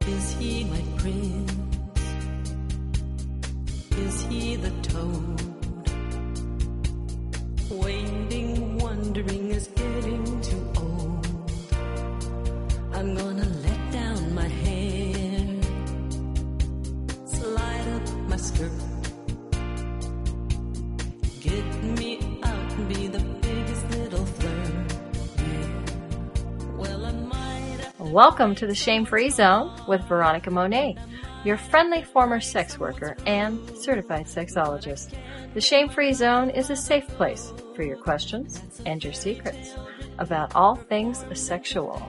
Is he my prince? Is he the toad? Waiting, wondering is getting too old. I'm gonna let down my hair, slide up my skirt, get me out and be the biggest little flirt. Yeah. Well, I might. Welcome to the Shame-Free Zone with Veronica Monet, your friendly former sex worker and certified sexologist. The Shame-Free Zone is a safe place for your questions and your secrets about all things sexual.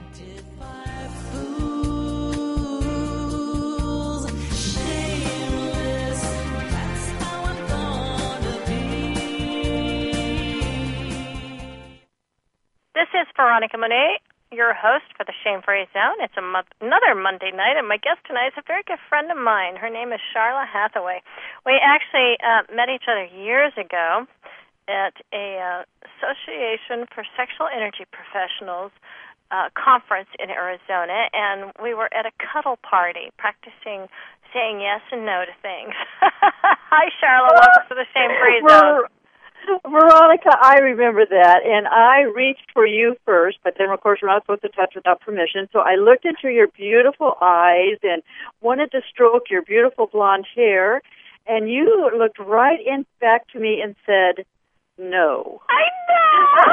This is Veronica Monet, your host for the Shame-Free Zone. It's another Monday night, and my guest tonight is a very good friend of mine. Her name is Charla Hathaway. We actually met each other years ago at a Association for Sexual Energy Professionals conference in Arizona, and we were at a cuddle party practicing saying yes and no to things. Hi, Charla. Welcome to the Shame-Free Zone. Veronica, I remember that, and I reached for you first, but then, of course, we're not supposed to touch without permission, so I looked into your beautiful eyes and wanted to stroke your beautiful blonde hair, and you looked right back to me and said, no. I know!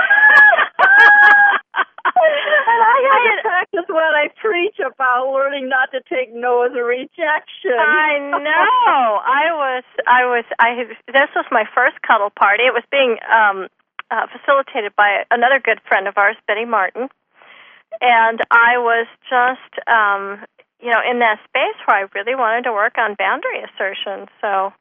And I had to practice what I preach about learning not to take no as a rejection. I know. This was my first cuddle party. It was being facilitated by another good friend of ours, Betty Martin. And I was just, in that space where I really wanted to work on boundary assertion. So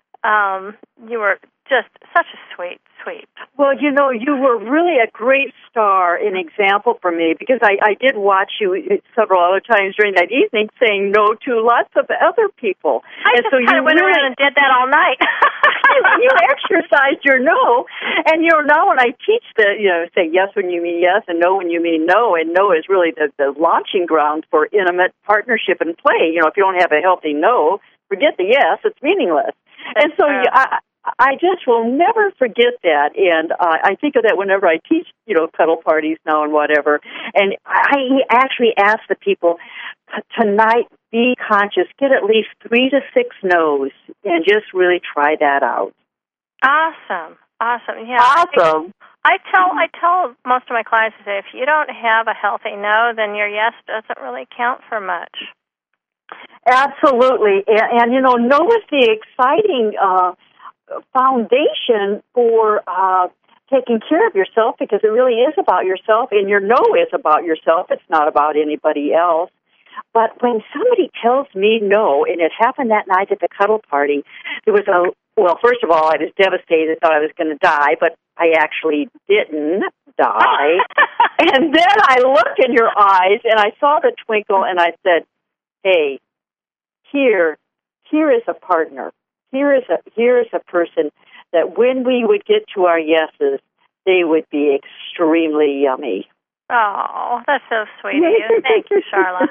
you were just such a sweet. Well, you were really a great star, an example for me, because I did watch you several other times during that evening saying no to lots of other people. I just kind of went around and did that all night. You exercised your no, and now when I teach say yes when you mean yes and no when you mean no, and no is really the launching ground for intimate partnership and play. If you don't have a healthy no, forget the yes, it's meaningless. And so I just will never forget that, and I think of that whenever I teach, cuddle parties now and whatever. And I actually ask the people, tonight, be conscious, get at least 3 to 6 no's, and just really try that out. Awesome, yeah. Awesome. I tell most of my clients that if you don't have a healthy no, then your yes doesn't really count for much. Absolutely, and no is the exciting foundation for taking care of yourself, because it really is about yourself, and your no is about yourself. It's not about anybody else. But when somebody tells me no, and it happened that night at the cuddle party, there was first of all, I was devastated, thought I was going to die, but I actually didn't die. And then I looked in your eyes, and I saw the twinkle, and I said, hey, here is a partner. Here is a person that when we would get to our yeses, they would be extremely yummy. Oh, that's so sweet of you. Thank you, Charla.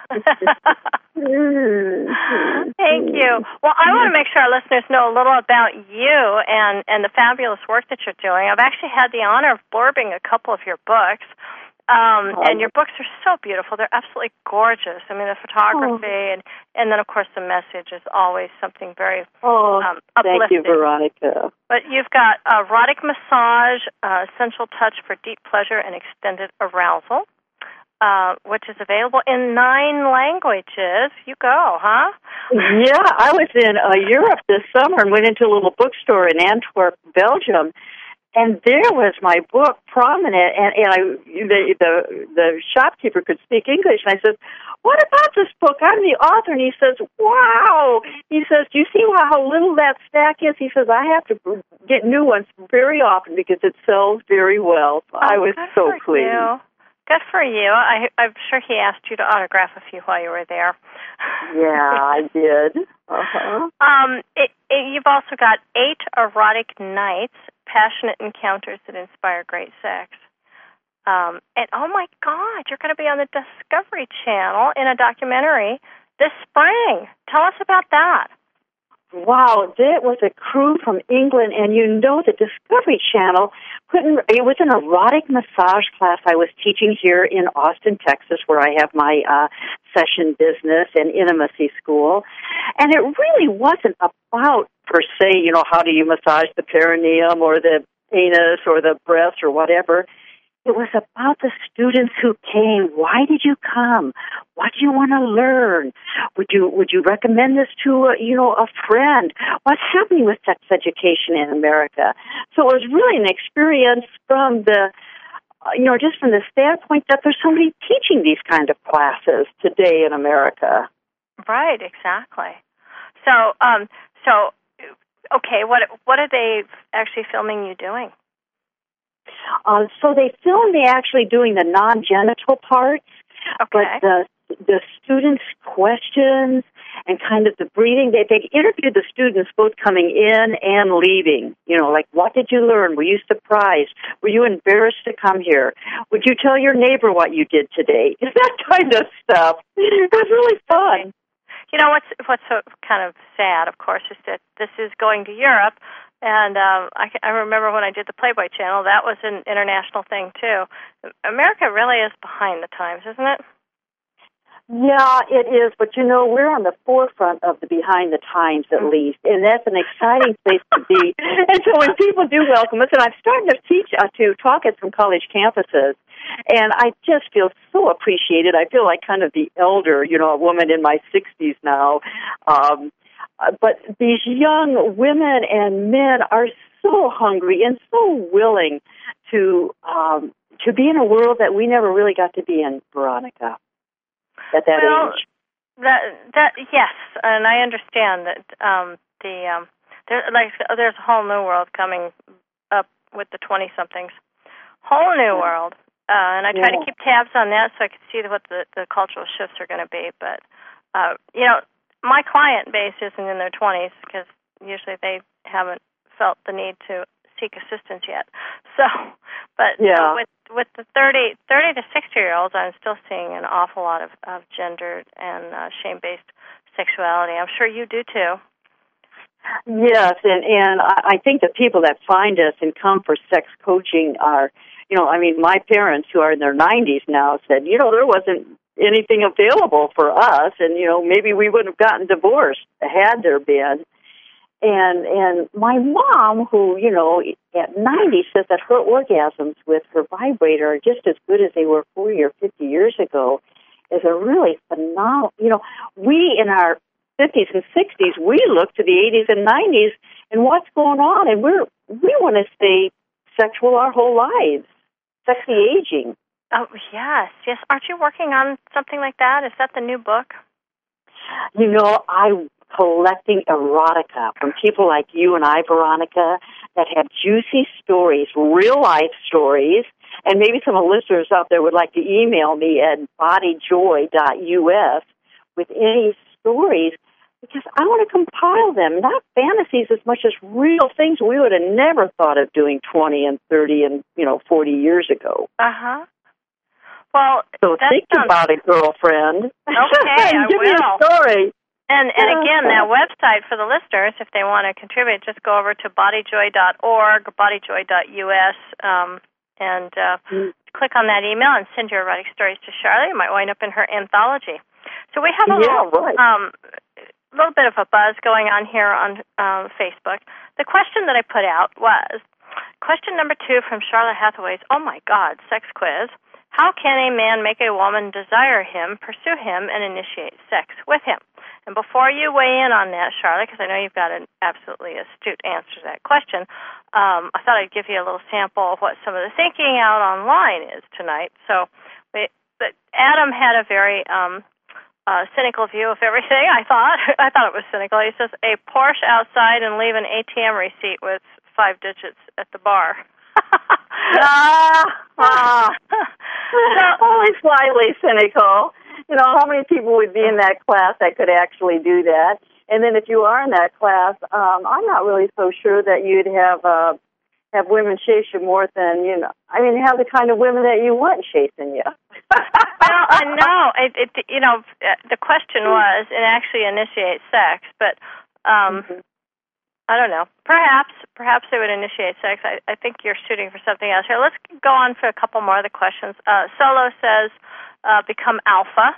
Thank you. Well, I want to make sure our listeners know a little about you and the fabulous work that you're doing. I've actually had the honor of blurbing a couple of your books. And your books are so beautiful. They're absolutely gorgeous. I mean, the photography and then, of course, the message is always something very uplifting. Thank you, Veronica. But you've got Erotic Massage, Essential Touch for Deep Pleasure and Extended Arousal, which is available in 9 languages. You go, huh? Yeah, I was in Europe this summer and went into a little bookstore in Antwerp, Belgium. And there was my book prominent, and the shopkeeper could speak English, and I said, what about this book? I'm the author. And he says, wow. He says, do you see how little that stack is? He says, I have to get new ones very often because it sells very well. So I was so pleased. Good for you. I'm sure he asked you to autograph a few while you were there. Yeah, I did. Uh-huh. You've also got 8 Erotic Nights, Passionate Encounters that Inspire Great Sex. And, oh, my God, you're going to be on the Discovery Channel in a documentary this spring. Tell us about that. Wow, that was a crew from England, and the Discovery Channel it was an erotic massage class I was teaching here in Austin, Texas, where I have my session business and intimacy school. And it really wasn't about, per se, how do you massage the perineum or the anus or the breast or whatever. It was about the students who came. Why did you come? What do you want to learn? Would you recommend this to a friend? What's happening with sex education in America? So it was really an experience from the just from the standpoint that there's somebody teaching these kind of classes today in America. Right, exactly. So okay, what are they actually filming you doing? So they filmed me actually doing the non-genital parts, okay. But the students' questions and kind of the breathing, they interviewed the students both coming in and leaving. Like, what did you learn? Were you surprised? Were you embarrassed to come here? Would you tell your neighbor what you did today? That kind of stuff. It was really fun. What's so kind of sad, of course, is that this is going to Europe. And I remember when I did the Playboy Channel, that was an international thing, too. America really is behind the times, isn't it? Yeah, it is. But, we're on the forefront of the behind the times, at least. And that's an exciting place to be. And so when people do welcome us, and I'm starting to talk at some college campuses, and I just feel so appreciated. I feel like kind of the elder, a woman in my 60s now. But these young women and men are so hungry and so willing to be in a world that we never really got to be in, Veronica, at that age. That yes, and I understand that there's a whole new world coming up with the 20-somethings, whole new world, and I try to keep tabs on that so I can see what the cultural shifts are going to be. But my client base isn't in their 20s because usually they haven't felt the need to seek assistance yet. So, but with the 30 to 60-year-olds, I'm still seeing an awful lot of gendered and shame-based sexuality. I'm sure you do too. Yes, and I think the people that find us and come for sex coaching are, my parents who are in their 90s now said, there wasn't anything available for us, and maybe we wouldn't have gotten divorced had there been. And my mom, who at 90 says that her orgasms with her vibrator are just as good as they were 40 or 50 years ago, is a really phenomenal. We in our 50s and 60s, we look to the 80s and 90s and what's going on, and we want to stay sexual our whole lives, sexy aging. Oh, yes. Aren't you working on something like that? Is that the new book? I'm collecting erotica from people like you and I, Veronica, that have juicy stories, real-life stories, and maybe some of the listeners out there would like to email me at bodyjoy.us with any stories, because I want to compile them, not fantasies as much as real things we would have never thought of doing 20 and 30 and 40 years ago. Uh-huh. Well, so think about it, girlfriend. Okay, I Give will. me a story. And again, that website for the listeners, if they want to contribute, just go over to bodyjoy.org, bodyjoy.us, and click on that email and send your erotic stories to Charlotte. You might wind up in her anthology. So we have a little bit of a buzz going on here on Facebook. The question that I put out was, question number 2 from Charlotte Hathaway's, oh my God, sex quiz. How can a man make a woman desire him, pursue him, and initiate sex with him? And before you weigh in on that, Charlotte, because I know you've got an absolutely astute answer to that question, I thought I'd give you a little sample of what some of the thinking out online is tonight. So Adam had a very cynical view of everything, I thought. I thought it was cynical. He says, a Porsche outside and leave an ATM receipt with 5 digits at the bar. Only slightly cynical. How many people would be in that class that could actually do that? And then if you are in that class, I'm not really so sure that you'd have have women chase you more than, have the kind of women that you want chasing you. Well, I know. The question was, it actually initiates sex, but I don't know. Perhaps they would initiate sex. I think you're shooting for something else here. Let's go on for a couple more of the questions. Solo says, become alpha.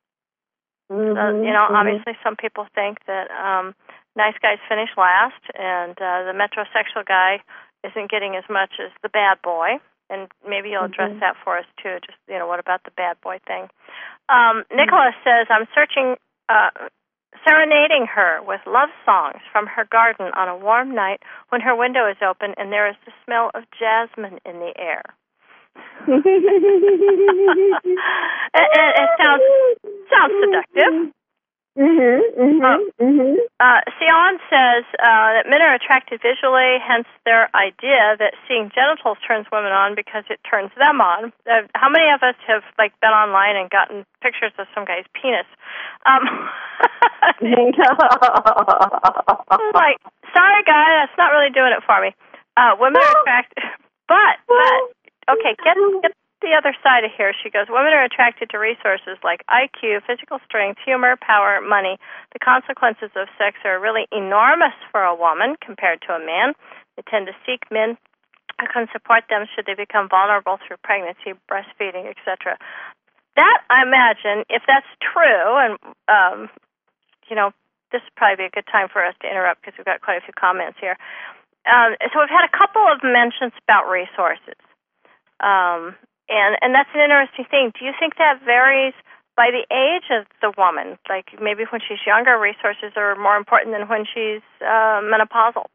Obviously some people think that nice guys finish last, and the metrosexual guy isn't getting as much as the bad boy. And maybe you'll address that for us, too. Just, what about the bad boy thing? Nicholas says, I'm serenading her with love songs from her garden on a warm night when her window is open and there is the smell of jasmine in the air. It sounds seductive. Sion says that men are attracted visually, hence their idea that seeing genitals turns women on because it turns them on. How many of us have been online and gotten pictures of some guy's penis? Sorry guy, that's not really doing it for me. Women are attracted, but okay, get the other side of here. She goes, women are attracted to resources like IQ, physical strength, humor, power, money. The consequences of sex are really enormous for a woman compared to a man. They tend to seek men who can support them should they become vulnerable through pregnancy, breastfeeding, etc. That, I imagine, if that's true, and, this would probably be a good time for us to interrupt because we've got quite a few comments here. So we've had a couple of mentions about resources. And that's an interesting thing. Do you think that varies by the age of the woman? Like maybe when she's younger, resources are more important than when she's menopausal?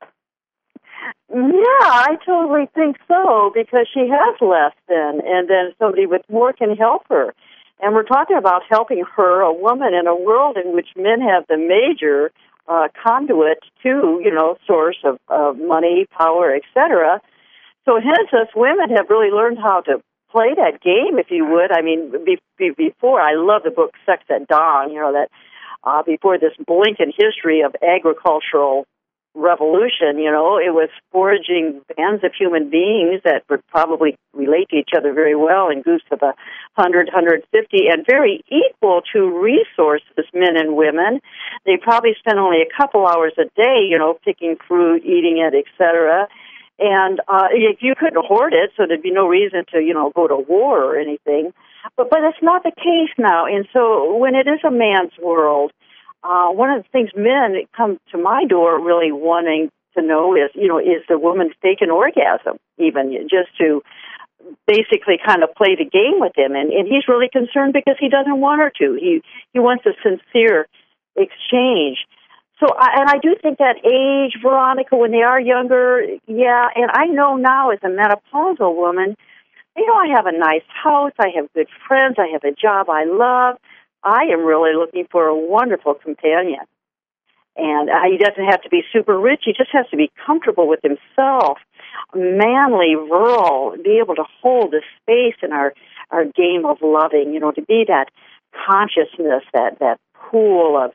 Yeah, I totally think so, because she has less then, and then somebody with more can help her. And we're talking about helping her, a woman, in a world in which men have the major conduit to, source of money, power, etc. So hence us women have really learned how to play that game, if you would. I mean, before, I love the book Sex at Dawn, that before this blink in history of agricultural revolution, it was foraging bands of human beings that would probably relate to each other very well in groups of 100, 150, and very equal to resources, men and women. They probably spent only a couple hours a day, picking fruit, eating it, etc. And if you couldn't hoard it, so there'd be no reason to, go to war or anything. But it's not the case now. And so when it is a man's world, one of the things men come to my door really wanting to know is, is the woman fake an orgasm, even just to basically kind of play the game with him. And he's really concerned because he doesn't want her to. He wants a sincere exchange. So, I do think that age, Veronica, when they are younger, yeah, and I know now as a menopausal woman, I have a nice house, I have good friends, I have a job I love. I am really looking for a wonderful companion. And he doesn't have to be super rich, he just has to be comfortable with himself, manly, virile, be able to hold the space in our game of loving, to be that consciousness, that pool of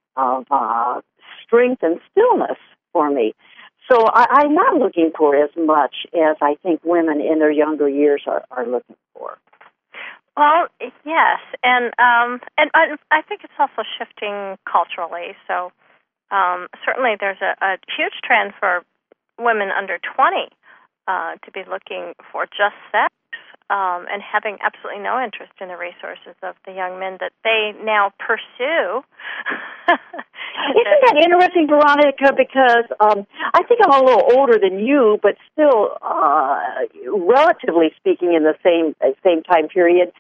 strength and stillness for me. So I'm not looking for as much as I think women in their younger years are looking for. Well, yes, and I think it's also shifting culturally. So certainly there's a huge trend for women under 20 to be looking for just sex and having absolutely no interest in the resources of the young men that they now pursue. Isn't that interesting, Veronica? Because I think I'm a little older than you, but still, relatively speaking, in the same time period.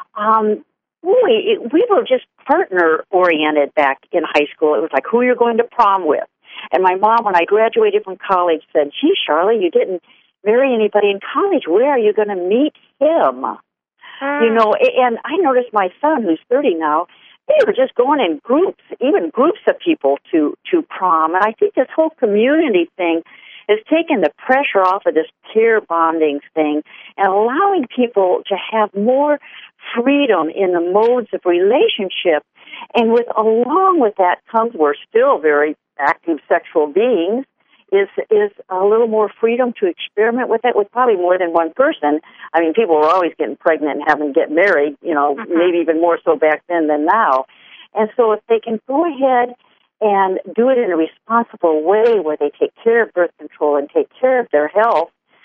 We were just partner-oriented back in high school. It was like who you're going to prom with. And my mom, when I graduated from college, said, "Gee, Charlotte, you didn't marry anybody in college. Where are you going to meet him?" And I noticed my son, who's 30 now, they were just going in groups, even groups of people to prom. And I think this whole community thing has taken the pressure off of this peer bonding thing and allowing people to have more freedom in the modes of relationship. And along with that comes, we're still very active sexual beings, is a little more freedom to experiment with it with probably more than one person. I mean, people were always getting pregnant and having to get married, maybe even more so back then than now. And so if they can go ahead and do it in a responsible way where they take care of birth control and take care of their health,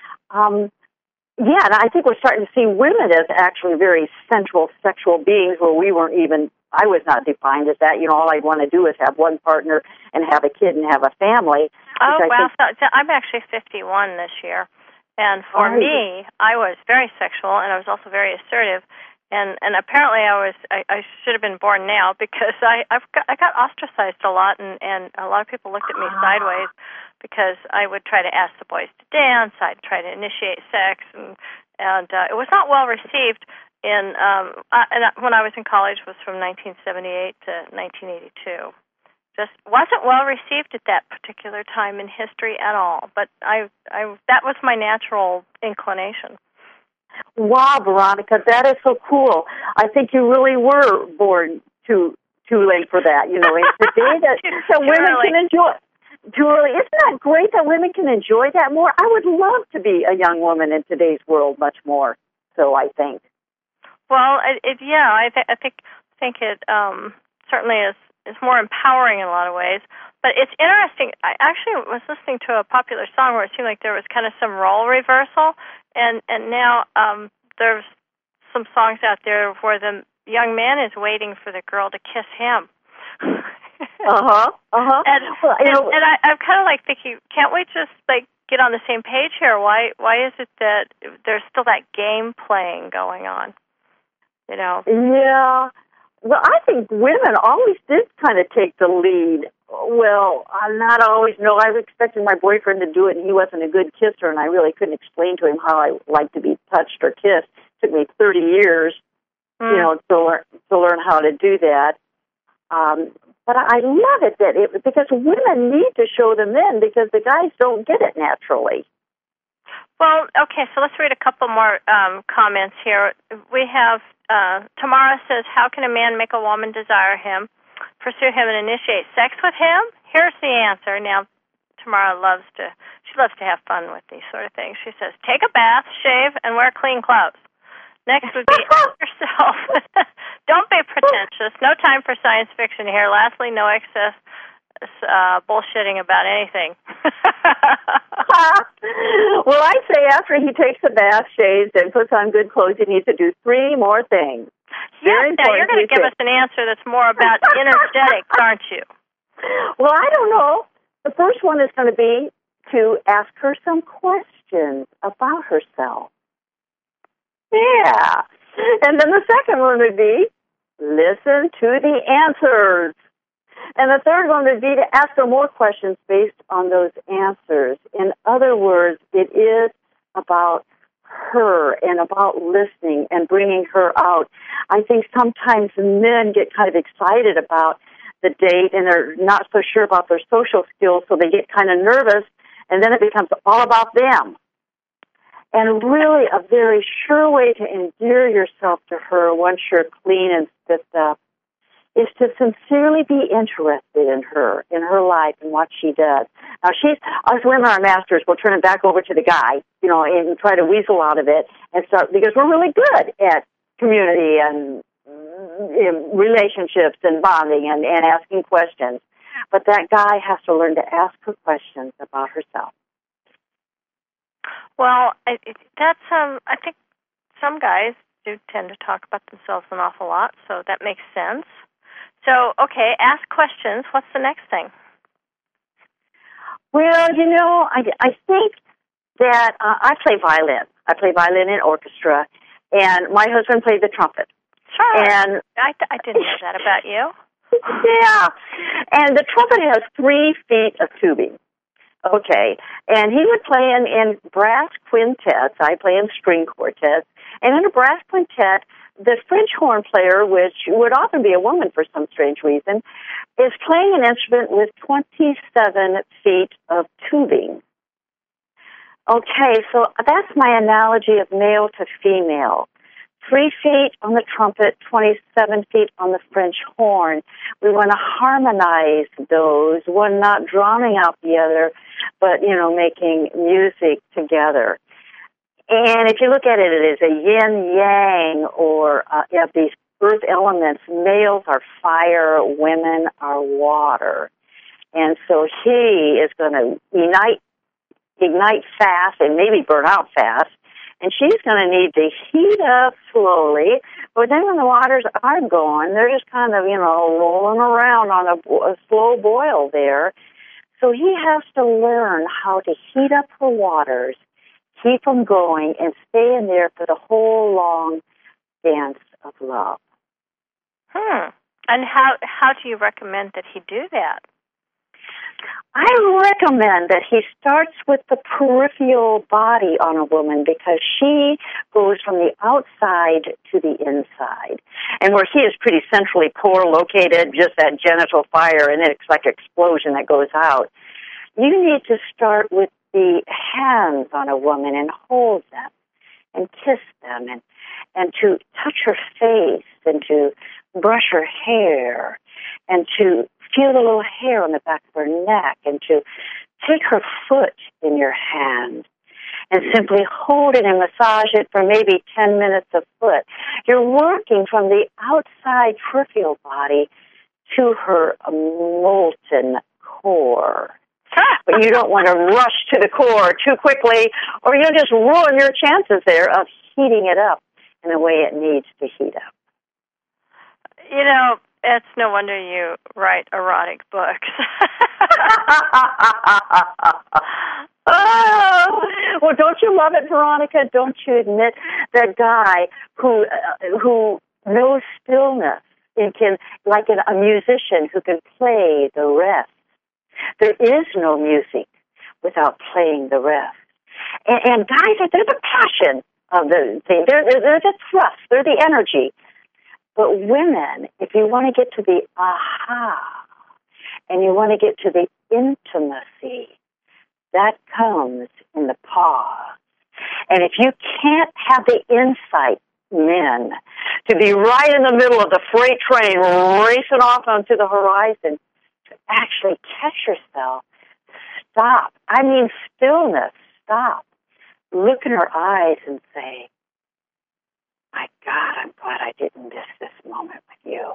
and I think we're starting to see women as actually very central sexual beings where I was not defined as that. All I'd want to do is have one partner and have a kid and have a family. Oh, wow. So I'm actually 51 this year. And for me, I was very sexual, and I was also very assertive. And apparently I should have been born now because I got ostracized a lot, and a lot of people looked at me sideways because I would try to ask the boys to dance, I'd try to initiate sex, and it was not well received. And when I was in college was from 1978 to 1982. Just wasn't well received at that particular time in history at all. But that was my natural inclination. Wow, Veronica, that is so cool. I think you really were born too late for that. And today that women can enjoy. Too early. Isn't that great that women can enjoy that more? I would love to be a young woman in today's world much more. So I think. Well, I think it certainly is more empowering in a lot of ways. But it's interesting. I actually was listening to a popular song where it seemed like there was kind of some role reversal, and now there's some songs out there where the young man is waiting for the girl to kiss him. And I'm kind of like thinking, can't we just get on the same page here? Why is it that there's still that game playing going on? Yeah. Well, I think women always did kind of take the lead. Well, I'm not always. No, I was expecting my boyfriend to do it, and he wasn't a good kisser, and I really couldn't explain to him how I like to be touched or kissed. It took me 30 years, to learn how to do that. But I love it because women need to show the men because the guys don't get it naturally. Well, okay, so let's read a couple more comments here. We have Tamara says, how can a man make a woman desire him, pursue him, and initiate sex with him? Here's the answer. Now, Tamara loves to have fun with these sort of things. She says, take a bath, shave, and wear clean clothes. Next would be ask yourself, don't be pretentious. No time for science fiction here. Lastly, no excess bullshitting about anything. Well, I say after he takes a bath, shaves, and puts on good clothes, he needs to do 3 more things. Yes, now you're going to give us an answer that's more about energetics, aren't you? Well, I don't know. The first one is going to be to ask her some questions about herself. Yeah. And then the second one would be listen to the answers. And the third one would be to ask her more questions based on those answers. In other words, it is about her and about listening and bringing her out. I think sometimes men get kind of excited about the date and they're not so sure about their social skills, so they get kind of nervous, and then it becomes all about them. And really a very sure way to endear yourself to her once you're clean and spiffed up is to sincerely be interested in her life, and what she does. Now, us women are masters. We'll turn it back over to the guy, and try to weasel out of it and start, because we're really good at community and relationships and bonding and asking questions. But that guy has to learn to ask her questions about herself. Well, that's I think some guys do tend to talk about themselves an awful lot, so that makes sense. So, okay, ask questions. What's the next thing? Well, I think that I play violin. I play violin in orchestra, and my husband played the trumpet. Sure. And I didn't know that about you. Yeah. And the trumpet has 3 feet of tubing. Okay. And he would play in brass quintets. I play in string quartets. And in a brass quintet, the French horn player, which would often be a woman for some strange reason, is playing an instrument with 27 feet of tubing. Okay, so that's my analogy of male to female. 3 feet on the trumpet, 27 feet on the French horn. We want to harmonize those, one not drowning out the other, but, making music together. And if you look at it as a yin-yang, or you have these earth elements, males are fire, women are water. And so he is going to ignite fast and maybe burn out fast, and she's going to need to heat up slowly. But then when the waters are going, they're just kind of, rolling around on a slow boil there. So he has to learn how to heat up her waters, keep them going, and stay in there for the whole long dance of love. And how do you recommend that he do that? I recommend that he starts with the peripheral body on a woman, because she goes from the outside to the inside. And where he is pretty centrally core located, just that genital fire, and it's like an explosion that goes out. You need to start with the hands on a woman and hold them and kiss them and to touch her face and to brush her hair and to feel the little hair on the back of her neck and to take her foot in your hand and simply hold it and massage it for maybe 10 minutes a foot. You're working from the outside peripheral body to her molten core. But you don't want to rush to the core too quickly, or you'll just ruin your chances there of heating it up in the way it needs to heat up. It's no wonder you write erotic books. Well, don't you love it, Veronica? Don't you admit that guy who knows stillness and can, like a musician who can play the rest? There is no music without playing the rest. And guys, they're the passion of the thing. They're the thrust. They're the energy. But women, if you want to get to the aha, and you want to get to the intimacy, that comes in the pause. And if you can't have the insight, men, to be right in the middle of the freight train racing off onto the horizon, to actually catch yourself, stop. I mean stillness, stop. Look in her eyes and say, my God, I'm glad I didn't miss this moment with you.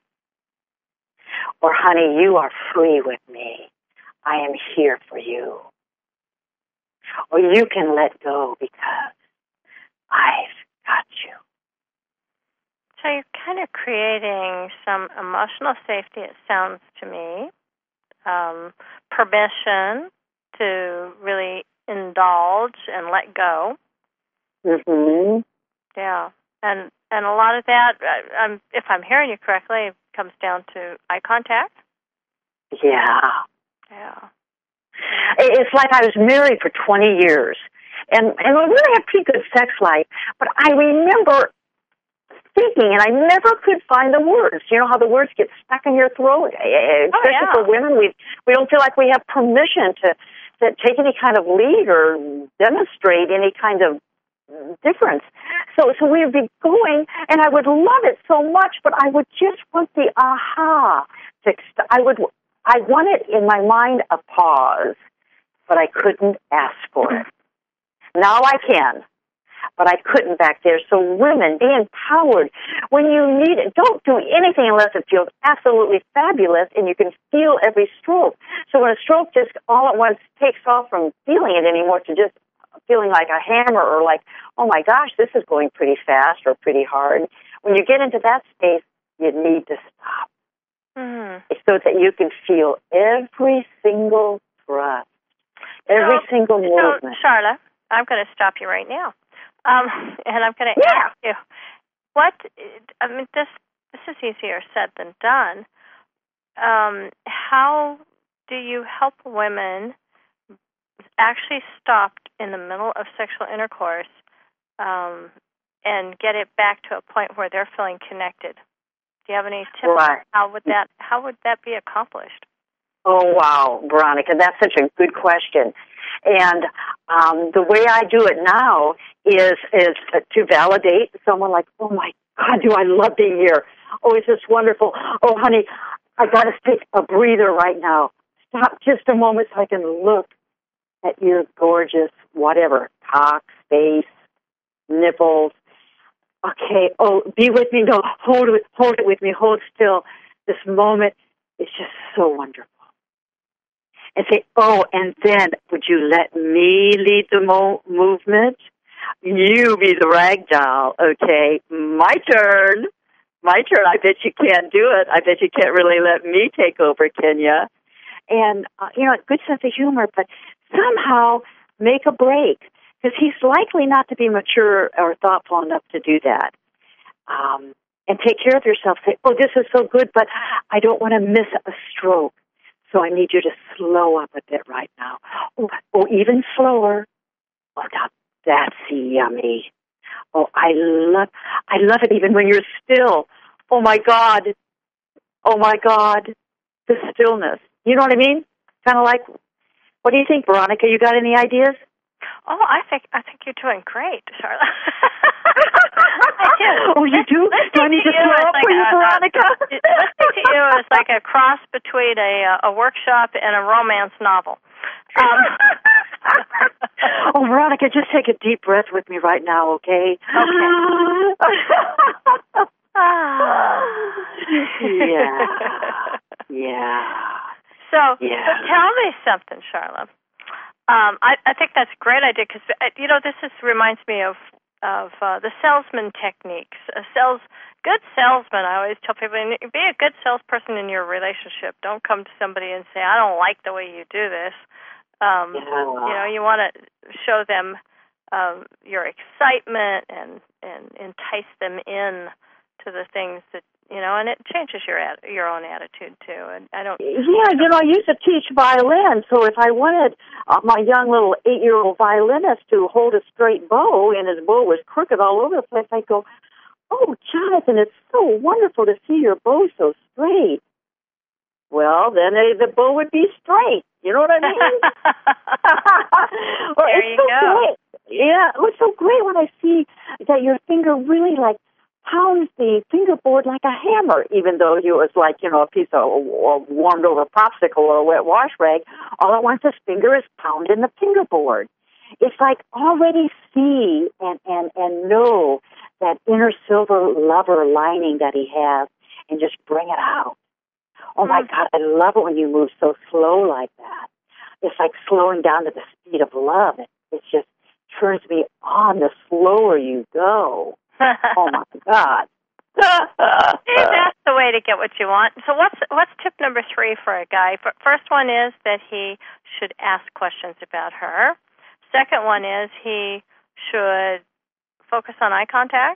Or, honey, you are free with me. I am here for you. Or you can let go because I've got you. So you're kind of creating some emotional safety, it sounds to me, permission to really indulge and let go. Mm-hmm. Yeah. And a lot of that, if I'm hearing you correctly, it comes down to eye contact. Yeah. Yeah. It's like I was married for 20 years, and we really had pretty good sex life, but I remember thinking, and I never could find the words. You know how the words get stuck in your throat? Especially for women, we don't feel like we have permission to take any kind of lead or demonstrate any kind of difference. So we would be going, and I would love it so much, but I would just want the aha. I wanted in my mind a pause, but I couldn't ask for it. Now I can, but I couldn't back there. So women, be empowered. When you need it, don't do anything unless it feels absolutely fabulous and you can feel every stroke. So when a stroke just all at once takes off from feeling it anymore to just feeling like a hammer or like, oh my gosh, this is going pretty fast or pretty hard. When you get into that space, you need to stop. Mm-hmm. So that you can feel every single thrust, every single movement. So, Charla, I'm going to stop you right now. And I'm going to ask you, this is easier said than done. How do you help women actually stop in the middle of sexual intercourse and get it back to a point where they're feeling connected? Do you have any tips? Right. How would that be accomplished? Oh, wow, Veronica, that's such a good question. And the way I do it now is to validate someone like, oh, my God, do I love being here. Oh, is this wonderful. Oh, honey, I got to take a breather right now. Stop just a moment so I can look at your gorgeous whatever, cock, face, nipples. Okay, be with me. No, hold it with me. Hold still. This moment is just so wonderful. And say, and then would you let me lead the movement? You be the rag doll, okay? My turn. I bet you can't do it. I bet you can't really let me take over, can you? And, good sense of humor, but somehow make a break, because he's likely not to be mature or thoughtful enough to do that. And take care of yourself. Say, this is so good, but I don't want to miss a stroke, so I need you to slow up a bit right now. Even slower. Now that's yummy. I love it even when you're still. Oh my God, the stillness. You know what I mean? Kind of like, what do you think, Veronica? You got any ideas? Oh, I think you're doing great, Charlotte. I do. Oh, you do? Do I need to slow up for you, Veronica? Listening to you is like a cross between a workshop and a romance novel. Veronica, just take a deep breath with me right now, okay? Okay. Yeah. So tell me something, Charlotte. I think that's a great idea, because this reminds me of the salesman techniques. Good salesman. I always tell people, be a good salesperson in your relationship. Don't come to somebody and say, I don't like the way you do this. You want to show them your excitement and entice them in to the things that, and it changes your own attitude too. And I don't. Yeah, I used to teach violin, so if I wanted my young little 8-year-old violinist to hold a straight bow and his bow was crooked all over the place, I'd go, "Oh, Jonathan, it's so wonderful to see your bow so straight." Well, then the bow would be straight. You know what I mean? There you go. Great. Yeah, it was so great when I see that your finger really pounds the fingerboard like a hammer, even though it was like, a piece of warmed over popsicle or a wet wash rag. All at once, his finger is pounding the fingerboard. It's like already see and know that inner silver lover lining that he has and just bring it out. Oh, my God, I love it when you move so slow like that. It's like slowing down to the speed of love. It just turns me on the slower you go. Oh, my God. That's the way to get what you want. So what's tip number 3 for a guy? First one is that he should ask questions about her. Second one is he should focus on eye contact.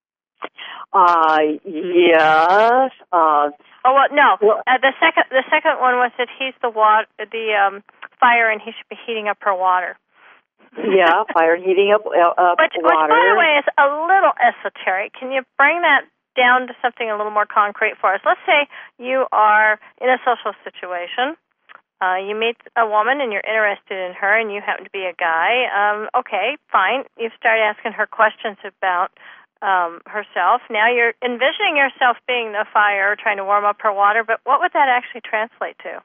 Yes. No. The second one was that he's the fire, and he should be heating up her water. Yeah, fire heating up water. Which, by the way, is a little esoteric. Can you bring that down to something a little more concrete for us? Let's say you are in a social situation. You meet a woman and you're interested in her, and you happen to be a guy. Okay, fine. You start asking her questions about herself. Now you're envisioning yourself being the fire, trying to warm up her water, but what would that actually translate to?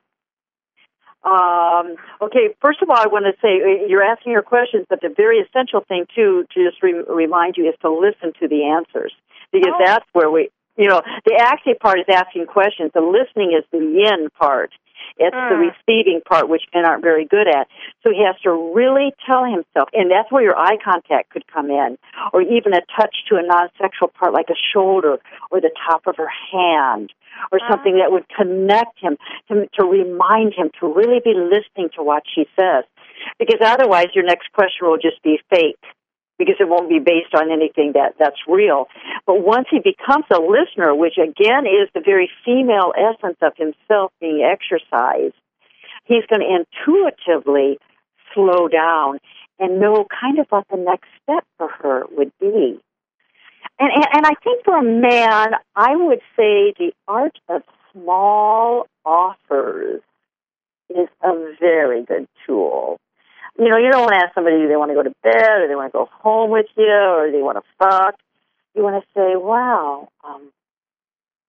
Okay, first of all, I want to say you're asking your questions, but the very essential thing, too, to just remind you is to listen to the answers, because that's where the active part is asking questions. The listening is the yin part. It's the receiving part, which men aren't very good at. So he has to really tell himself, and that's where your eye contact could come in, or even a touch to a non-sexual part like a shoulder or the top of her hand, or something that would connect him, to remind him to really be listening to what she says. Because otherwise your next question will just be fake, because it won't be based on anything that's real. But once he becomes a listener, which again is the very female essence of himself being exercised, he's going to intuitively slow down and know kind of what the next step for her would be. And I think for a man, I would say the art of small offers is a very good tool. You don't want to ask somebody, do they want to go to bed, or they want to go home with you, or they want to fuck. You want to say, wow,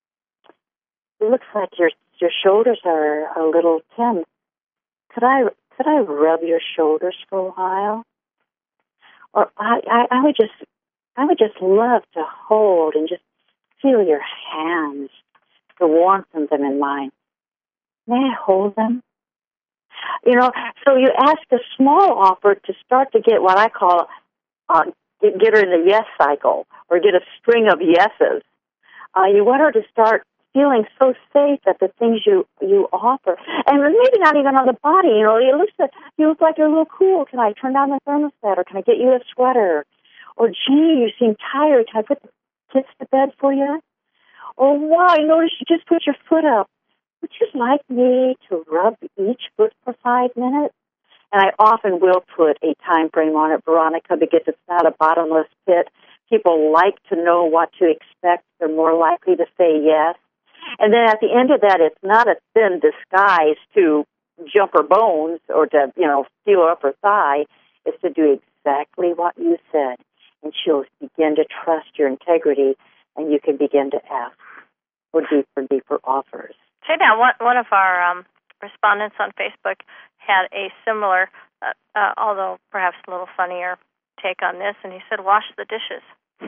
it looks like your shoulders are a little tense. Could I could I rub your shoulders for a while? Or I would just love to hold and just feel your hands, the warmth of them in mine. May I hold them? You know, so you ask a small offer to start to get what I call, get her in the yes cycle, or get a string of yeses. You want her to start feeling so safe that the things you offer, and maybe not even on the body, you know, you look like you're a little cool. Can I turn down the thermostat, or can I get you a sweater? Or, gee, you seem tired. Can I put the kids to bed for you? Or, wow, I noticed you just put your foot up. Would you like me to rub each foot for 5 minutes? And I often will put a time frame on it, Veronica, because it's not a bottomless pit. People like to know what to expect. They're more likely to say yes. And then at the end of that, it's not a thin disguise to jump her bones or to, you know, feel up her thigh. It's to do exactly what you said. And she'll begin to trust your integrity, and you can begin to ask for deeper offers. Say now, one of our respondents on Facebook had a similar, although perhaps a little funnier, take on this, and he said, wash the dishes.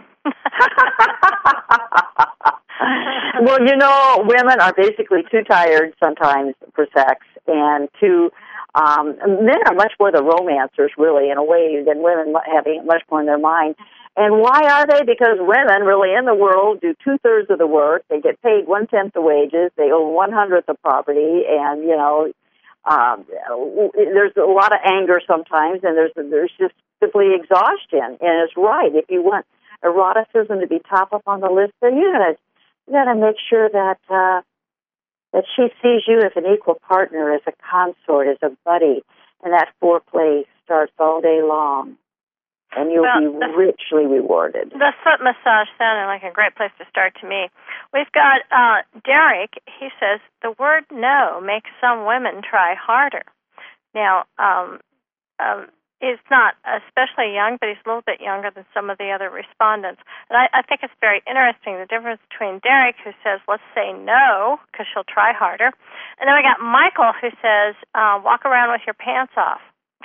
Well, you know, women are basically too tired sometimes for sex, and men are much more the romancers, really, in a way, than women having much more in their mind. And why are they? Because women, really, in the world, do 2/3 of the work. They get paid 1/10 the wages. They own 1/100 the property, and you know, there's a lot of anger sometimes, and there's just simply exhaustion. And it's right. If you want eroticism to be top up on the list, then you gotta make sure that she sees you as an equal partner, as a consort, as a buddy, and that foreplay starts all day long. And you'll be richly rewarded. The foot massage sounded like a great place to start to me. We've got Derek. He says, the word no makes some women try harder. Now, he's not especially young, but he's a little bit younger than some of the other respondents. And I think it's very interesting, the difference between Derek, who says, let's say no, because she'll try harder. And then we got Michael, who says, walk around with your pants off.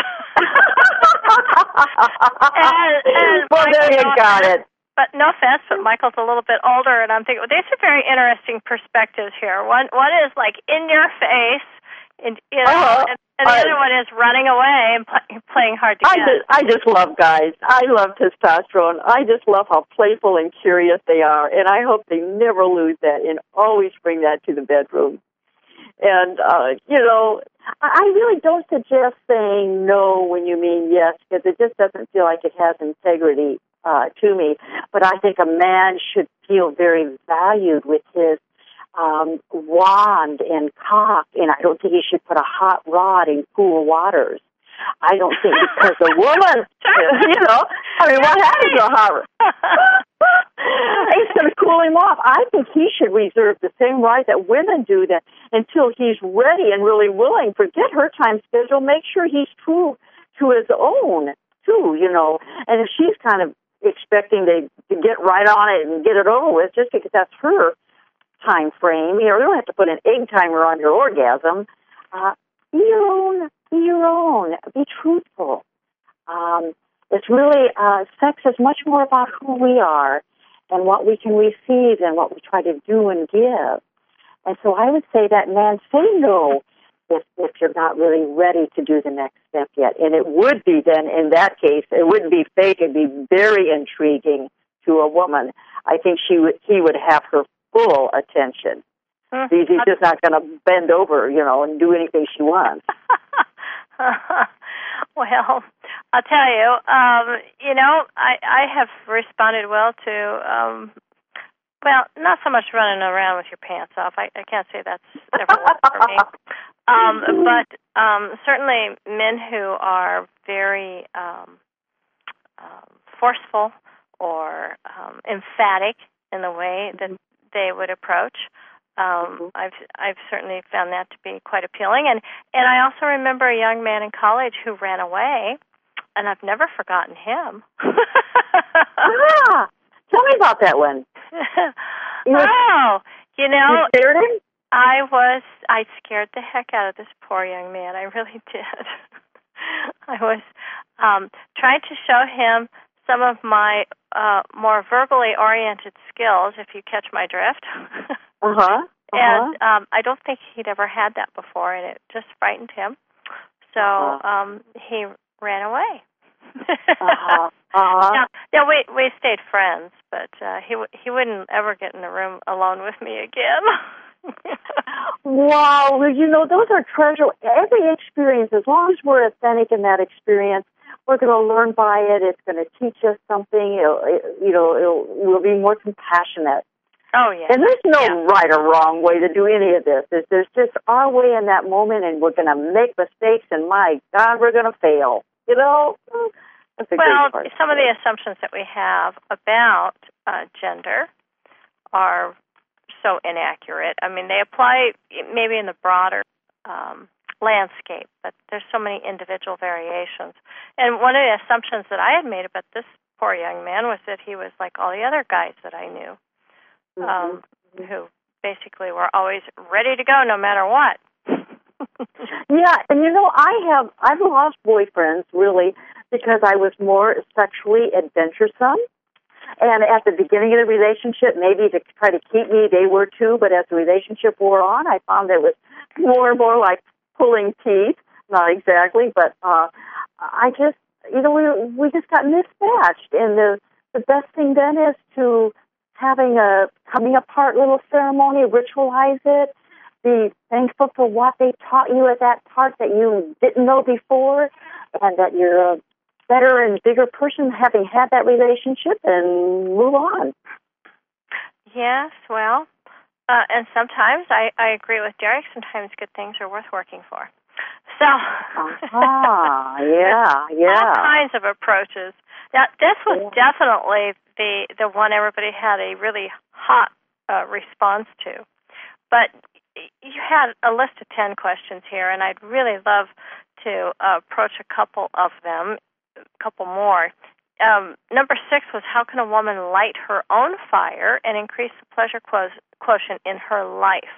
Well, there you got it. But no offense, but Michael's a little bit older, and I'm thinking, well, these are very interesting perspectives here. One is like in your face, and you know, and the other one is running away and playing hard to get. I just love guys. I love testosterone. I just love how playful and curious they are, and I hope they never lose that and always bring that to the bedroom. And, you know, I really don't suggest saying no when you mean yes, because it just doesn't feel like it has integrity to me. But I think a man should feel very valued with his wand and cock, and I don't think he should put a hot rod in cool waters. I don't think because a woman, you know, I mean, what happens to a hot rod? It's going to cool him off. I think he should reserve the same right that women do, that until he's ready and really willing. Forget her time schedule. Make sure he's true to his own, too, you know. And if she's kind of expecting to get right on it and get it over with just because that's her time frame, you know, you don't have to put an egg timer on your orgasm. Be your own. Be your own. Be truthful. It's really, sex is much more about who we are and what we can receive and what we try to do and give. And so I would say that, man, say no if you're not really ready to do the next step yet. And it would be then, in that case, it wouldn't be fake. It'd be very intriguing to a woman. I think he would have her full attention. He's just not going to bend over, you know, and do anything she wants. Well, I'll tell you, you know, I have responded well to, well, not so much running around with your pants off. I can't say that's ever worked for me. But certainly men who are very forceful or emphatic in the way that they would approach. I've certainly found that to be quite appealing, and I also remember a young man in college who ran away, and I've never forgotten him. Tell me about that one. You know, you scared him? I scared the heck out of this poor young man. I really did. I was trying to show him some of my more verbally oriented skills, if you catch my drift. And I don't think he'd ever had that before, and it just frightened him. So he ran away. Now, we stayed friends, but he wouldn't ever get in the room alone with me again. Wow, well, you know, those are treasure. Every experience, as long as we're authentic in that experience, we're going to learn by it. It's going to teach us something. We'll be more compassionate. Oh, yeah. And there's no right or wrong way to do any of this. There's just our way in that moment, and we're going to make mistakes, and my God, we're going to fail. You know? That's a great part. Some of the assumptions that we have about gender are so inaccurate. I mean, they apply maybe in the broader landscape, but there's so many individual variations. And one of the assumptions that I had made about this poor young man was that he was like all the other guys that I knew, who basically were always ready to go no matter what. Yeah, and you know, I've lost boyfriends really because I was more sexually adventuresome. And at the beginning of the relationship, maybe to try to keep me, they were too. But as the relationship wore on, I found that it was more and more like pulling teeth. Not exactly, but I just, you know, we just got mismatched. And the best thing then is to having a coming apart little ceremony, ritualize it, be thankful for what they taught you at that part that you didn't know before, and that you're a better and bigger person having had that relationship, and move on. Yes, well, and sometimes I agree with Derek. Sometimes good things are worth working for. So, yeah. All kinds of approaches. Now, this was definitely the one everybody had a really hot response to. But you had a list of 10 questions here, and I'd really love to approach a couple of them, a couple more. Number 6 was, how can a woman light her own fire and increase the pleasure quotient in her life?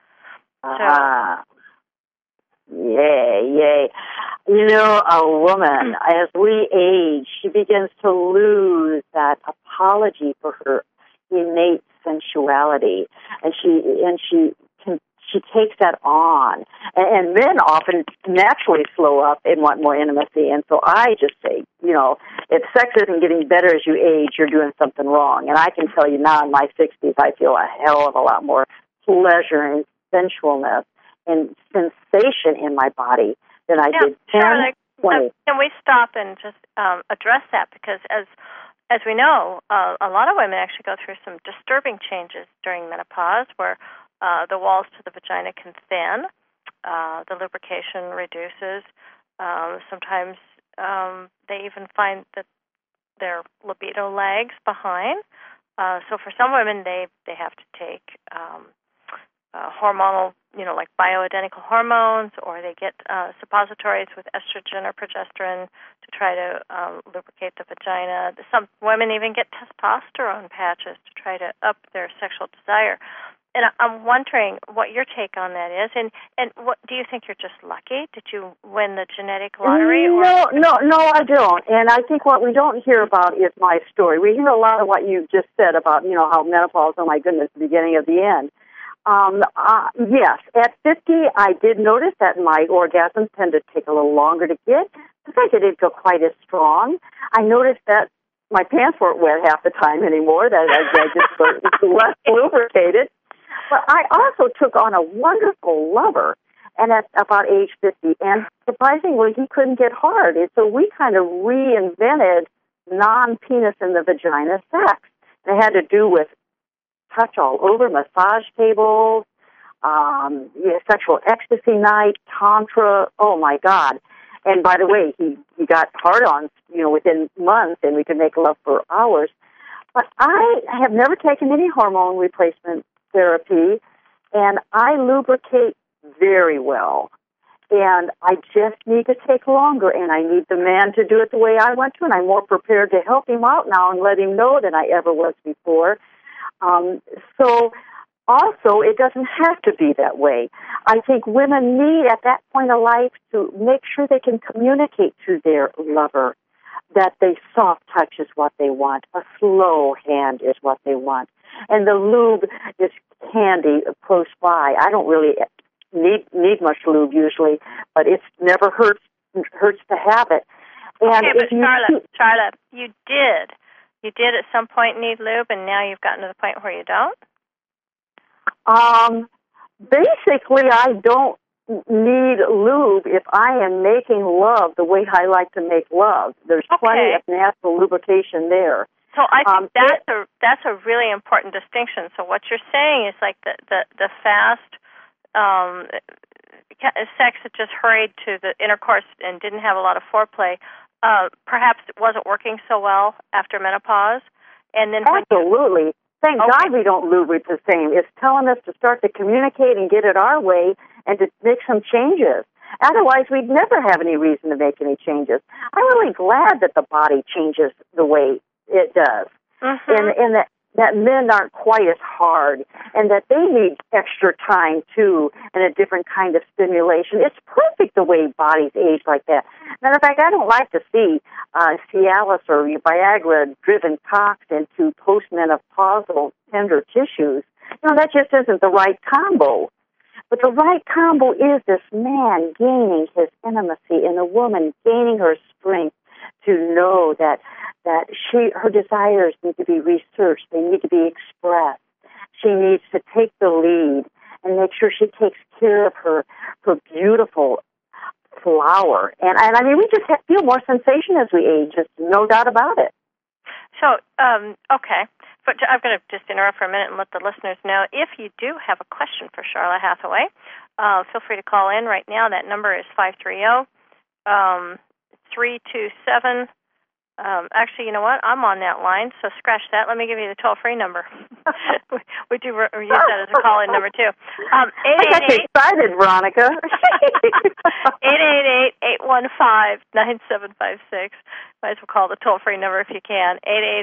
Yay. You know, a woman, as we age, she begins to lose that apology for her innate sensuality, and she takes that on. And men often naturally slow up and want more intimacy. And so I just say, you know, if sex isn't getting better as you age, you're doing something wrong. And I can tell you now in my 60s, I feel a hell of a lot more pleasure and sensualness and sensation in my body than I did 10, 20. Can we stop and just address that? Because as we know, a lot of women actually go through some disturbing changes during menopause where the walls to the vagina can thin, the lubrication reduces. Sometimes they even find that their libido lags behind. So for some women, they have to take hormonal, like bioidentical hormones, or they get suppositories with estrogen or progesterone to try to lubricate the vagina. Some women even get testosterone patches to try to up their sexual desire. And I'm wondering what your take on that is, and what do you think you're just lucky? Did you win the genetic lottery? No, I don't. And I think what we don't hear about is my story. We hear a lot of what you just said about, how menopause, oh my goodness, the beginning of the end. Yes, at 50, I did notice that my orgasms tend to take a little longer to get. In fact, I didn't feel quite as strong. I noticed that my pants weren't wet half the time anymore, that I just was less lubricated. But I also took on a wonderful lover, and at about age 50, and surprisingly, he couldn't get hard. And so we kind of reinvented non-penis in the vagina sex. It had to do with touch all over, massage tables, sexual ecstasy night, tantra. Oh my God! And by the way, he got hard-ons, within months, and we could make love for hours. But I have never taken any hormone replacement therapy, and I lubricate very well. And I just need to take longer, and I need the man to do it the way I want to, and I'm more prepared to help him out now and let him know than I ever was before. So also, it doesn't have to be that way. I think women need, at that point of life, to make sure they can communicate to their lover that the soft touch is what they want, a slow hand is what they want, and the lube is handy close by. I don't really need much lube usually, but it's never hurts to have it. And okay, but Charlotte, you did at some point need lube, and now you've gotten to the point where you don't? Basically, I don't need lube if I am making love the way I like to make love. There's plenty of natural lubrication there. So I think that's a really important distinction. So what you're saying is like the fast sex that just hurried to the intercourse and didn't have a lot of foreplay, perhaps it wasn't working so well after menopause. And then absolutely. Thank God we don't lubricate the same. It's telling us to start to communicate and get it our way and to make some changes. Otherwise, we'd never have any reason to make any changes. I'm really glad that the body changes the way it does. Mm-hmm. And that men aren't quite as hard, and that they need extra time, too, and a different kind of stimulation. It's perfect the way bodies age like that. Matter of fact, I don't like to see Cialis or Viagra-driven cocks into postmenopausal tender tissues. That just isn't the right combo. But the right combo is this man gaining his intimacy and a woman gaining her strength to know that her desires need to be researched, they need to be expressed. She needs to take the lead and make sure she takes care of her beautiful flower. And I mean, we just feel more sensation as we age, just no doubt about it. So, okay. But I'm going to just interrupt for a minute and let the listeners know, if you do have a question for Charlotte Hathaway, feel free to call in right now. That number is 530-327. Actually, you know what? I'm on that line, so scratch that. Let me give you the toll-free number. we do use that as a call-in number, too. 888. I got you excited, Veronica. 888-815-9756. Might as well call the toll-free number if you can.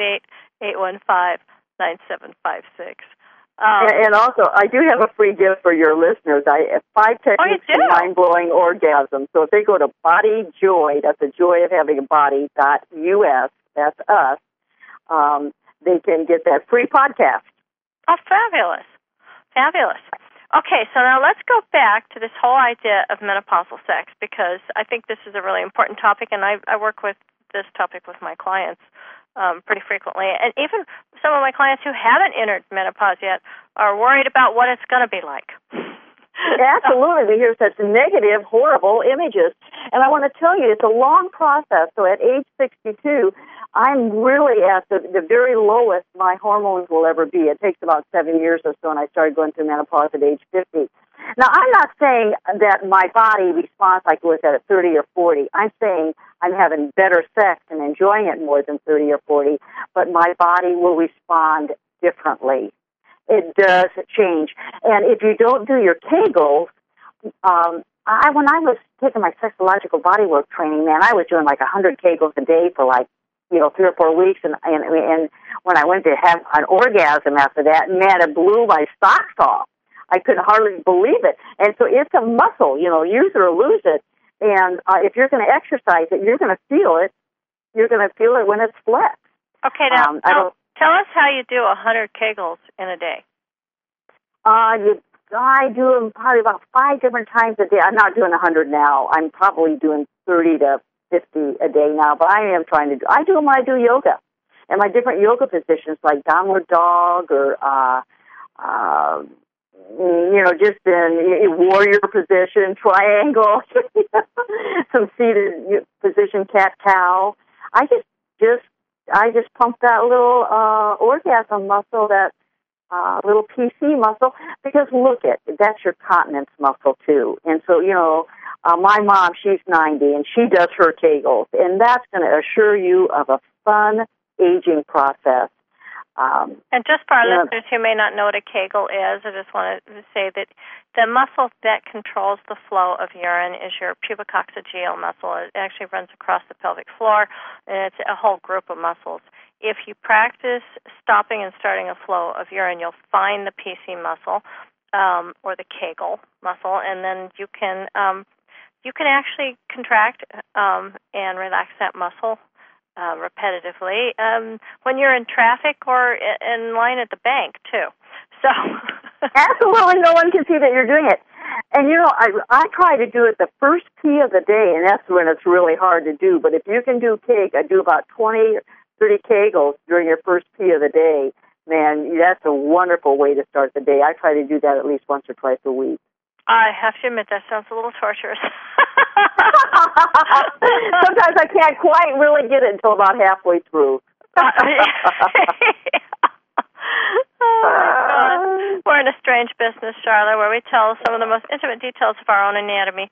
888-815-9756. And also, I do have a free gift for your listeners. 5 techniques for mind-blowing orgasm. So if they go to Body Joy, that's the joy of having a body.us, that's us, they can get that free podcast. Oh, fabulous. Fabulous. Okay, so now let's go back to this whole idea of menopausal sex, because I think this is a really important topic, and I work with this topic with my clients pretty frequently. And even some of my clients who haven't entered menopause yet are worried about what it's going to be like. Absolutely. We hear such negative, horrible images. And I want to tell you, it's a long process. So at age 62, I'm really at the very lowest my hormones will ever be. It takes about 7 years or so, and I started going through menopause at age 50. Now, I'm not saying that my body responds like it was at 30 or 40. I'm saying I'm having better sex and enjoying it more than 30 or 40, but my body will respond differently. It does change. And if you don't do your Kegels, when I was taking my sexological bodywork training, man, I was doing like 100 Kegels a day for 3 or 4 weeks, and when I went to have an orgasm after that, man, it blew my socks off. I couldn't hardly believe it. And so it's a muscle, use it or lose it. And if you're going to exercise it, you're going to feel it. You're going to feel it when it's flexed. Okay, now tell us how you do 100 Kegels in a day. I do them probably about 5 different times a day. I'm not doing 100 now. I'm probably doing 30 to 50 a day now, but I am trying to I do them when I do yoga. And my different yoga positions, like downward dog or, just in warrior position, triangle, some seated position, cat-cow. I just pump that little orgasm muscle, that little PC muscle, because that's your continence muscle too. And so, my mom, she's 90, and she does her Kegels, and that's going to assure you of a fun aging process. And just for our listeners who may not know what a Kegel is, I just want to say that the muscle that controls the flow of urine is your pubococcygeal muscle. It actually runs across the pelvic floor, and it's a whole group of muscles. if you practice stopping and starting a flow of urine, you'll find the PC muscle or the Kegel muscle, and then you can actually contract and relax that muscle repetitively when you're in traffic or in line at the bank too. So absolutely, no one can see that you're doing it. And I try to do it the first pee of the day, and that's when it's really hard to do. But if you can do I do about 20, 30 Kegels during your first pee of the day. Man, that's a wonderful way to start the day. I try to do that at least once or twice a week. I have to admit, that sounds a little torturous. Sometimes I can't quite really get it until about halfway through. Oh, my God. We're in a strange business, Charlotte, where we tell some of the most intimate details of our own anatomy.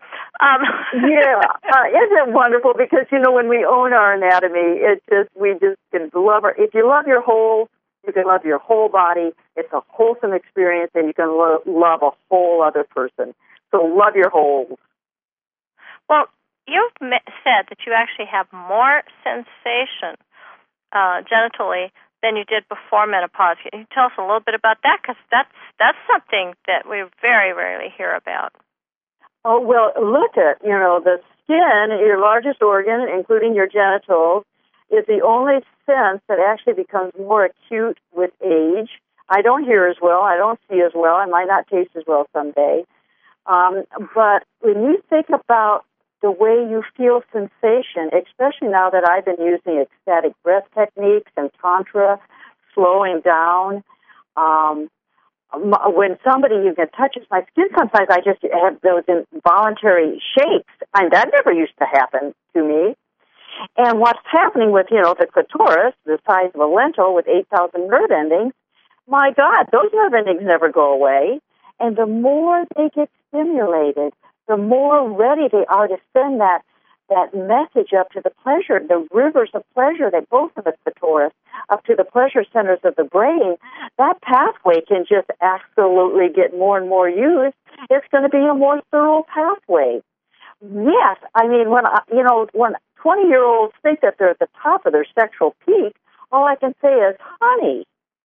Isn't it wonderful? Because, when we own our anatomy, we just can love if you love your whole, you can love your whole body. It's a wholesome experience, and you can love a whole other person. So love your whole. Well, you've said that you actually have more sensation genitally than you did before menopause. Can you tell us a little bit about that? Because that's something that we very rarely hear about. Oh, well, look at, the skin, your largest organ, including your genitals, is the only sense that actually becomes more acute with age. I don't hear as well. I don't see as well. I might not taste as well someday. But when you think about the way you feel sensation, especially now that I've been using ecstatic breath techniques and tantra, slowing down, when somebody even touches my skin, sometimes I just have those involuntary shakes, and that never used to happen to me. And what's happening with, the clitoris, the size of a lentil with 8,000 nerve endings, my God, those nerve endings never go away. And the more they get stimulated, the more ready they are to send that message up to the pleasure, the rivers of pleasure that go from the clitoris up to the pleasure centers of the brain. That pathway can just absolutely get more and more used. It's going to be a more thorough pathway. Yes, I mean, when 20-year-olds think that they're at the top of their sexual peak, all I can say is, honey,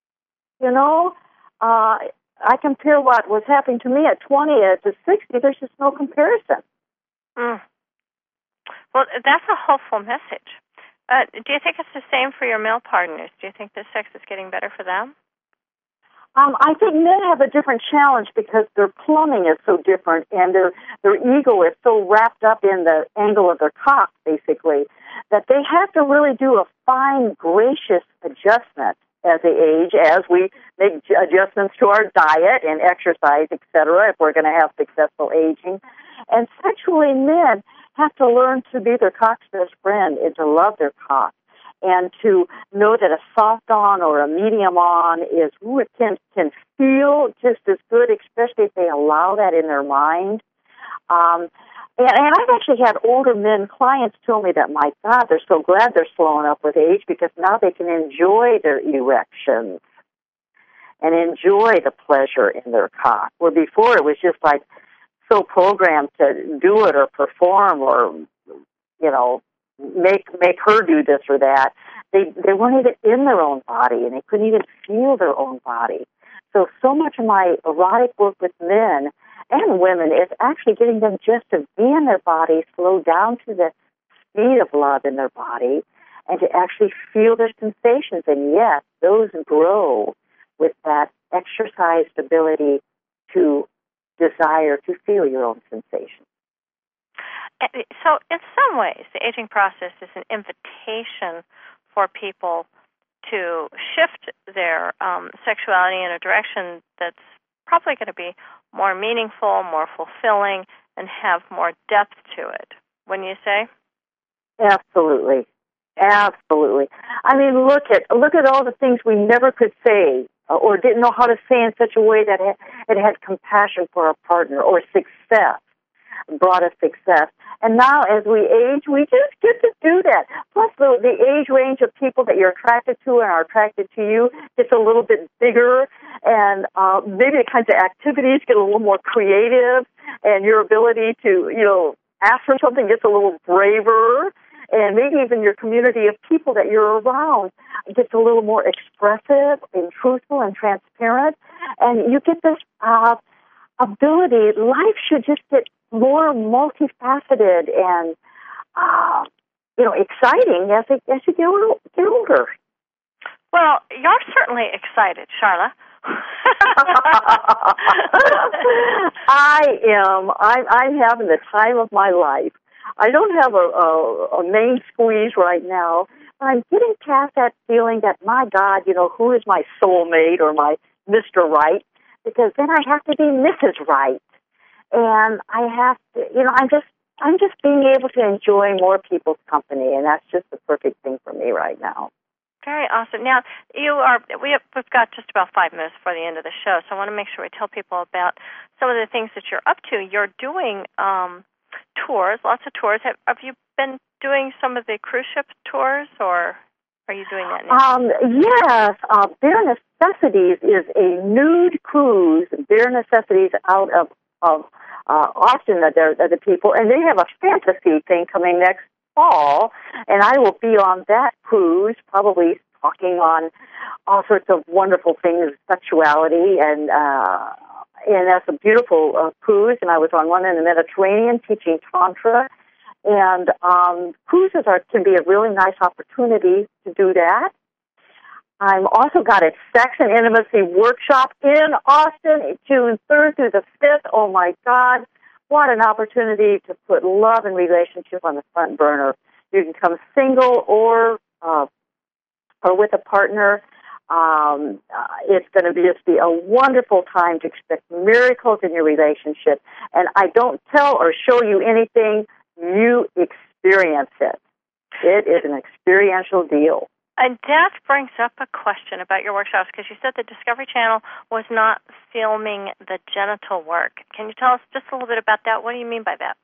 I compare what was happening to me at 20 to 60. There's just no comparison. Mm. Well, that's a hopeful message. Do you think it's the same for your male partners? Do you think the sex is getting better for them? I think men have a different challenge because their plumbing is so different, and their ego is so wrapped up in the angle of their cock, basically, that they have to really do a fine, gracious adjustment as they age, as we make adjustments to our diet and exercise, etc., if we're going to have successful aging. And sexually, men have to learn to be their cock's best friend and to love their cock, and to know that a soft on or a medium on can feel just as good, especially if they allow that in their mind. And I've actually had older men clients tell me that, my God, they're so glad they're slowing up with age because now they can enjoy their erections and enjoy the pleasure in their cock, where before it was just like so programmed to do it or perform or, make her do this or that. They weren't even in their own body, and they couldn't even feel their own body. So much of my erotic work with men and women is actually getting them just to be in their body, slow down to the speed of love in their body, and to actually feel their sensations. And yes, those grow with that exercised ability to desire to feel your own sensations. So in some ways, the aging process is an invitation for people to shift their sexuality in a direction that's probably going to be more meaningful, more fulfilling, and have more depth to it. Wouldn't you say? Absolutely. Absolutely. I mean, look at all the things we never could say or didn't know how to say in such a way that it had compassion for our partner, or success, brought us success. And now as we age, we just get to do that. Plus the age range of people that you're attracted to and are attracted to you gets a little bit bigger, and maybe the kinds of activities get a little more creative, and your ability to, ask for something gets a little braver. and maybe even your community of people that you're around gets a little more expressive and truthful and transparent, and you get this ability. Life should just get more multifaceted and exciting as you get older. Well, you're certainly excited, Charla. I am. I'm having the time of my life. I don't have a main squeeze right now, but I'm getting past that feeling that, my God, who is my soulmate or my Mr. Right? Because then I have to be Mrs. Right, and I have to. I'm just being able to enjoy more people's company, and that's just the perfect thing for me right now. Very awesome. Now, we've got just about 5 minutes before the end of the show, so I want to make sure we tell people about some of the things that you're up to. You're doing tours, lots of tours. Have you been doing some of the cruise ship tours, or are you doing that now? Yes. Bare Necessities is a nude cruise. Bare Necessities out of Austin, they're the people, and they have a fantasy thing coming next fall, and I will be on that cruise, probably talking on all sorts of wonderful things, sexuality, and that's a beautiful cruise. And I was on one in the Mediterranean teaching Tantra, and cruises can be a really nice opportunity to do that. I'm also got a Sex and Intimacy workshop in Austin, June 3rd through the 5th. Oh, my God. What an opportunity to put love and relationship on the front burner. You can come single or with a partner. It's going to just be a wonderful time to expect miracles in your relationship. And I don't tell or show you anything. You experience it. It is an experiential deal. And that brings up a question about your workshops, because you said the Discovery Channel was not filming the genital work. Can you tell us just a little bit about that? What do you mean by that?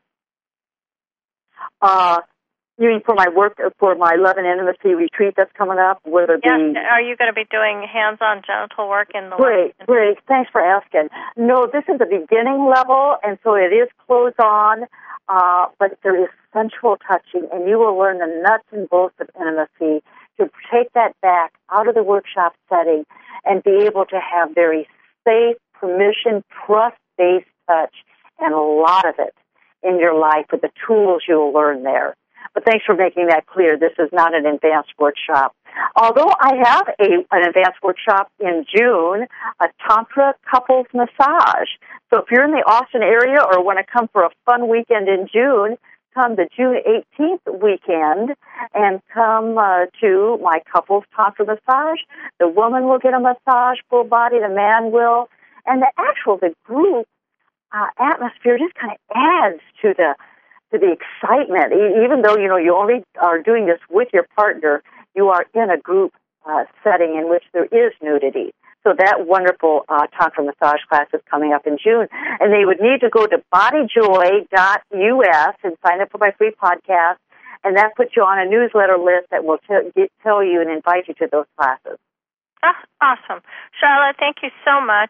You mean for my work, for my Love and Intimacy retreat that's coming up? Will there be... Are you going to be doing hands-on genital work in the... Great. Thanks for asking. No, this is the beginning level, and so it is close-on, but there is sensual touching, and you will learn the nuts and bolts of intimacy to take that back out of the workshop setting and be able to have very safe, permission, trust-based touch, and a lot of it in your life with the tools you'll learn there. But thanks for making that clear. This is not an advanced workshop. Although I have an advanced workshop in June, a Tantra couples massage. So if you're in the Austin area or want to come for a fun weekend in June, come the June 18th weekend and come to my couples Tantra massage. The woman will get a massage, full body, the man will. And the group atmosphere just kind of adds to the excitement. Even though, you only are doing this with your partner, you are in a group setting in which there is nudity. So that wonderful Tantra massage class is coming up in June. And they would need to go to bodyjoy.us and sign up for my free podcast. And that puts you on a newsletter list that will tell you and invite you to those classes. Awesome. Charlotte, thank you so much.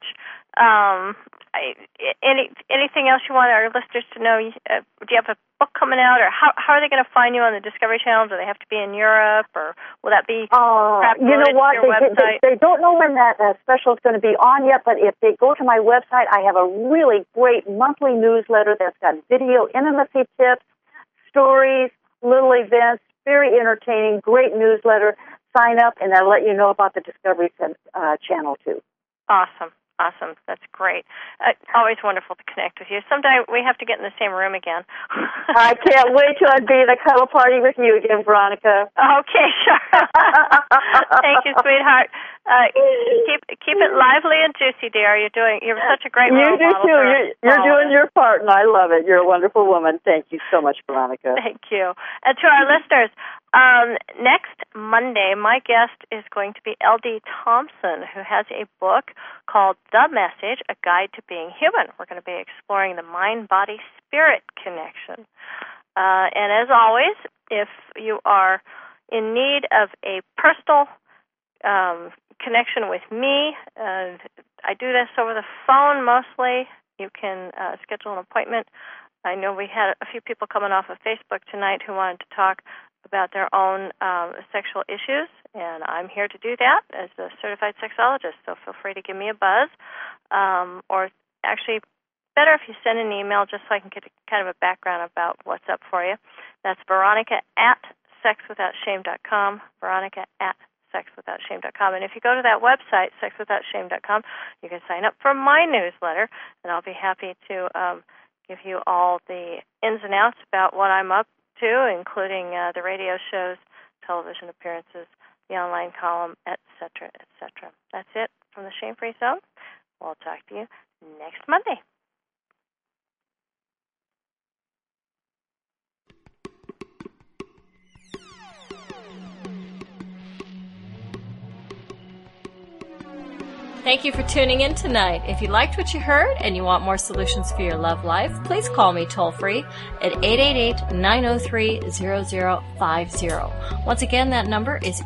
Anything else you want our listeners to know? Do you have a book coming out, or how are they going to find you on the Discovery Channel? Do they have to be in Europe, or will that be? You know what? They don't know when that special is going to be on yet, but if they go to my website, I have a really great monthly newsletter that's got video intimacy tips, stories, little events, very entertaining, great newsletter. Sign up, and I'll let you know about the Discovery Channel, too. Awesome. That's great. Always wonderful to connect with you. Someday we have to get in the same room again. I can't wait till I be at a cuddle party with you again, Veronica. Okay, sure. Thank you, sweetheart. Keep it lively and juicy, dear. You're such a great role model. You do too. You're doing your part, and I love it. You're a wonderful woman. Thank you so much, Veronica. Thank you. And to our listeners, next Monday, my guest is going to be L.D. Thompson, who has a book called The Message, A Guide to Being Human. We're going to be exploring the mind-body-spirit connection. And as always, if you are in need of a personal connection with me, I do this over the phone mostly. You can schedule an appointment. I know we had a few people coming off of Facebook tonight who wanted to talk about their own sexual issues, and I'm here to do that as a certified sexologist, so feel free to give me a buzz, or actually better if you send an email just so I can get kind of a background about what's up for you. That's Veronica@sexwithoutshame.com, Veronica@sexwithoutshame.com. And if you go to that website, sexwithoutshame.com, you can sign up for my newsletter, and I'll be happy to give you all the ins and outs about what I'm up to, including the radio shows, television appearances, the online column, etc., etc. That's it from the Shame Free Zone. We'll talk to you next Monday. Thank you for tuning in tonight. If you liked what you heard and you want more solutions for your love life, please call me toll-free at 888-903-0050. Once again, that number is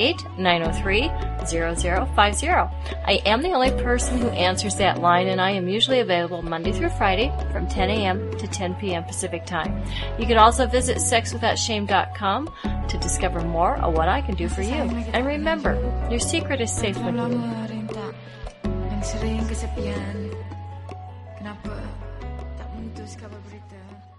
888-903-0050. I am the only person who answers that line, and I am usually available Monday through Friday from 10 a.m. to 10 p.m. Pacific Time. You can also visit sexwithoutshame.com to discover more of what I can do for you. And remember, your secret is safe with you. Sering kesepian, kenapa tak memutus kabar berita?